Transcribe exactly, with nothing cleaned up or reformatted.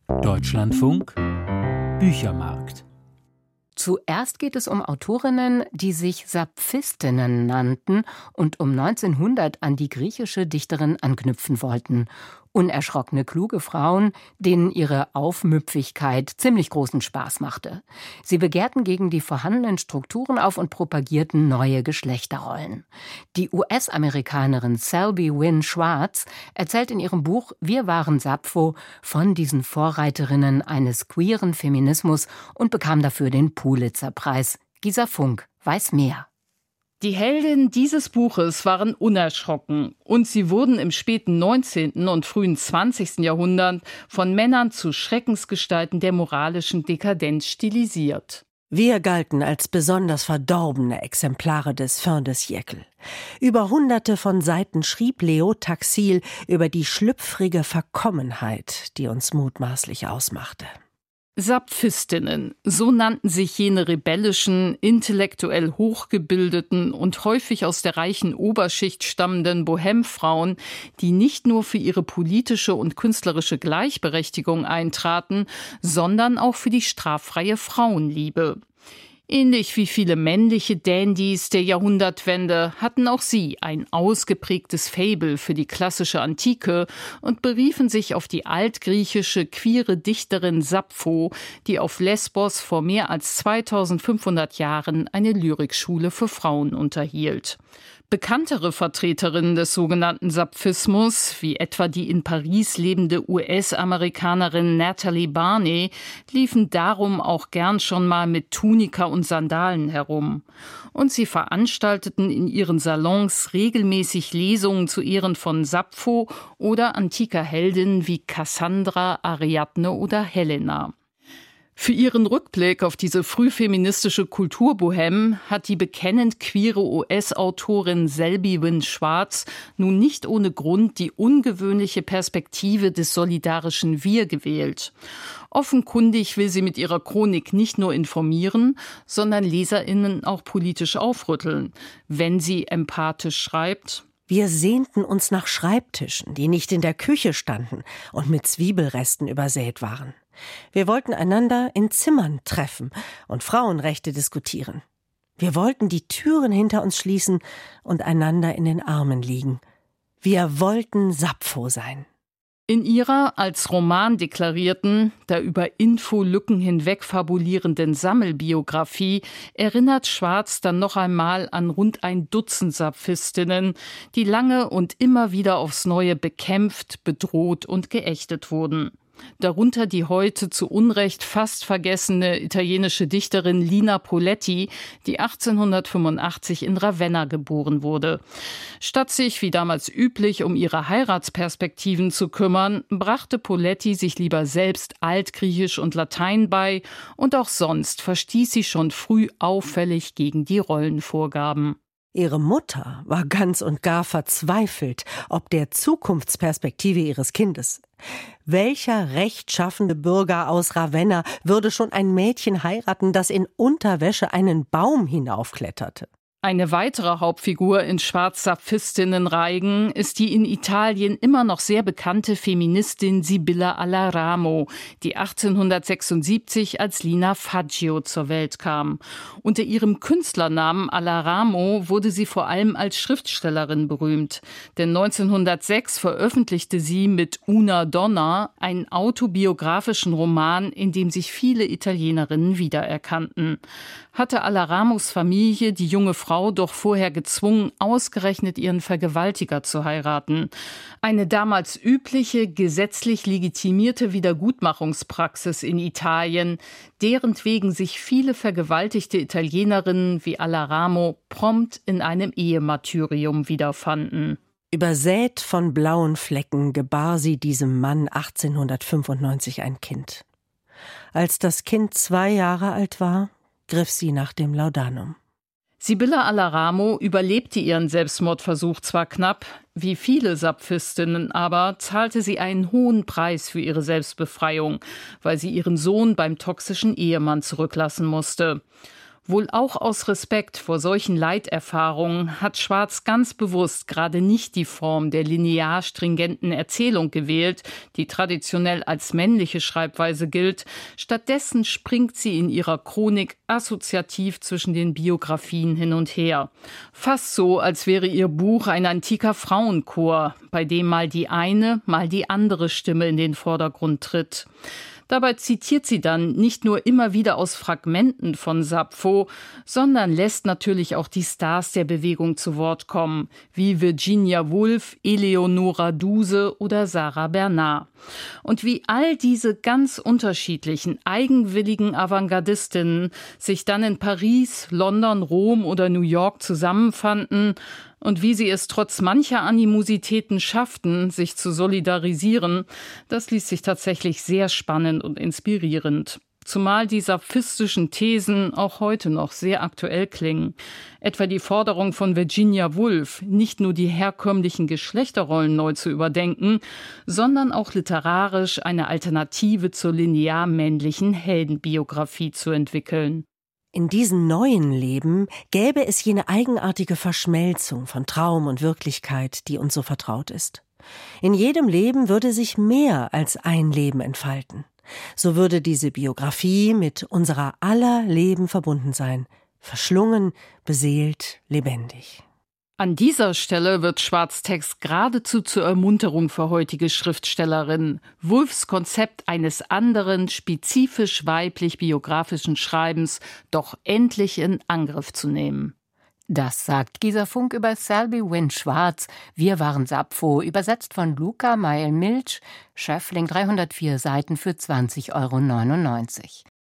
Deutschlandfunk Büchermarkt. Zuerst geht es um Autorinnen, die sich Sapfistinnen nannten und um neunzehnhundert an die griechische Dichterin anknüpfen wollten. Unerschrockene, kluge Frauen, denen ihre Aufmüpfigkeit ziemlich großen Spaß machte. Sie begehrten gegen die vorhandenen Strukturen auf und propagierten neue Geschlechterrollen. Die U S-Amerikanerin Selby Wynne Schwartz erzählt in ihrem Buch Wir waren Sappho von diesen Vorreiterinnen eines queeren Feminismus und bekam dafür den Pulitzer-Preis. Gisa Funk weiß mehr. Die Heldinnen dieses Buches waren unerschrocken und sie wurden im späten neunzehnten und frühen zwanzigsten Jahrhundert von Männern zu Schreckensgestalten der moralischen Dekadenz stilisiert. Wir galten als besonders verdorbene Exemplare des Fin de siècle. Über hunderte von Seiten schrieb Leo Taxil über die schlüpfrige Verkommenheit, die uns mutmaßlich ausmachte. Sapfistinnen, so nannten sich jene rebellischen, intellektuell hochgebildeten und häufig aus der reichen Oberschicht stammenden Bohemfrauen, die nicht nur für ihre politische und künstlerische Gleichberechtigung eintraten, sondern auch für die straffreie Frauenliebe. Ähnlich wie viele männliche Dandys der Jahrhundertwende hatten auch sie ein ausgeprägtes Faible für die klassische Antike und beriefen sich auf die altgriechische queere Dichterin Sappho, die auf Lesbos vor mehr als zweitausendfünfhundert Jahren eine Lyrikschule für Frauen unterhielt. Bekanntere Vertreterinnen des sogenannten Sapphismus, wie etwa die in Paris lebende U S-Amerikanerin Natalie Barney, liefen darum auch gern schon mal mit Tunika und Sandalen herum. Und sie veranstalteten in ihren Salons regelmäßig Lesungen zu Ehren von Sappho oder antiker Heldinnen wie Cassandra, Ariadne oder Helena. Für ihren Rückblick auf diese frühfeministische Kulturbohème hat die bekennend queere U S-Autorin Selby Wynne Schwartz nun nicht ohne Grund die ungewöhnliche Perspektive des solidarischen Wir gewählt. Offenkundig will sie mit ihrer Chronik nicht nur informieren, sondern LeserInnen auch politisch aufrütteln, wenn sie empathisch schreibt: Wir sehnten uns nach Schreibtischen, die nicht in der Küche standen und mit Zwiebelresten übersät waren. Wir wollten einander in Zimmern treffen und Frauenrechte diskutieren. Wir wollten die Türen hinter uns schließen und einander in den Armen liegen. Wir wollten Sappho sein. In ihrer als Roman deklarierten, da über Infolücken hinweg fabulierenden Sammelbiografie erinnert Schwartz dann noch einmal an rund ein Dutzend Sapphistinnen, die lange und immer wieder aufs Neue bekämpft, bedroht und geächtet wurden. Darunter die heute zu Unrecht fast vergessene italienische Dichterin Lina Poletti, die achtzehnhundertfünfundachtzig in Ravenna geboren wurde. Statt sich, wie damals üblich, um ihre Heiratsperspektiven zu kümmern, brachte Poletti sich lieber selbst Altgriechisch und Latein bei, und auch sonst verstieß sie schon früh auffällig gegen die Rollenvorgaben. Ihre Mutter war ganz und gar verzweifelt ob der Zukunftsperspektive ihres Kindes. Welcher rechtschaffende Bürger aus Ravenna würde schon ein Mädchen heiraten, das in Unterwäsche einen Baum hinaufkletterte? Eine weitere Hauptfigur in Schwarz-Saphistinnen-Reigen ist die in Italien immer noch sehr bekannte Feministin Sibylla Alaramo, die achtzehnhundertsechsundsiebzig als Lina Faggio zur Welt kam. Unter ihrem Künstlernamen Alaramo wurde sie vor allem als Schriftstellerin berühmt. Denn neunzehnhundertsechs veröffentlichte sie mit Una Donna einen autobiografischen Roman, in dem sich viele Italienerinnen wiedererkannten. Hatte Alaramos Familie die junge Frau doch vorher gezwungen, ausgerechnet ihren Vergewaltiger zu heiraten. Eine damals übliche, gesetzlich legitimierte Wiedergutmachungspraxis in Italien, derentwegen sich viele vergewaltigte Italienerinnen wie Alaramo prompt in einem Ehemartyrium wiederfanden. Übersät von blauen Flecken gebar sie diesem Mann achtzehnhundertfünfundneunzig ein Kind. Als das Kind zwei Jahre alt war, griff sie nach dem Laudanum. Sibylla Alaramo überlebte ihren Selbstmordversuch zwar knapp, wie viele Sapphistinnen aber zahlte sie einen hohen Preis für ihre Selbstbefreiung, weil sie ihren Sohn beim toxischen Ehemann zurücklassen musste. Wohl auch aus Respekt vor solchen Leiterfahrungen hat Schwarz ganz bewusst gerade nicht die Form der linear stringenten Erzählung gewählt, die traditionell als männliche Schreibweise gilt. Stattdessen springt sie in ihrer Chronik assoziativ zwischen den Biografien hin und her. Fast so, als wäre ihr Buch ein antiker Frauenchor, bei dem mal die eine, mal die andere Stimme in den Vordergrund tritt. Dabei zitiert sie dann nicht nur immer wieder aus Fragmenten von Sappho, sondern lässt natürlich auch die Stars der Bewegung zu Wort kommen, wie Virginia Woolf, Eleonora Duse oder Sarah Bernard. Und wie all diese ganz unterschiedlichen, eigenwilligen Avantgardistinnen sich dann in Paris, London, Rom oder New York zusammenfanden und wie sie es trotz mancher Animositäten schafften, sich zu solidarisieren, das liest sich tatsächlich sehr spannend und inspirierend. Zumal die sapfistischen Thesen auch heute noch sehr aktuell klingen. Etwa die Forderung von Virginia Woolf, nicht nur die herkömmlichen Geschlechterrollen neu zu überdenken, sondern auch literarisch eine Alternative zur linear männlichen Heldenbiografie zu entwickeln. In diesem neuen Leben gäbe es jene eigenartige Verschmelzung von Traum und Wirklichkeit, die uns so vertraut ist. In jedem Leben würde sich mehr als ein Leben entfalten. So würde diese Biografie mit unserer aller Leben verbunden sein, verschlungen, beseelt, lebendig. An dieser Stelle wird Schwarz' Text geradezu zur Ermunterung für heutige Schriftstellerinnen, Woolfs Konzept eines anderen, spezifisch weiblich biografischen Schreibens doch endlich in Angriff zu nehmen. Das sagt Gisa Funk über Selby Wynne Schwarz. Wir waren Sappho, übersetzt von Luca Meil-Milch, Schöffling, dreihundertvier Seiten für zwanzig Euro neunundneunzig.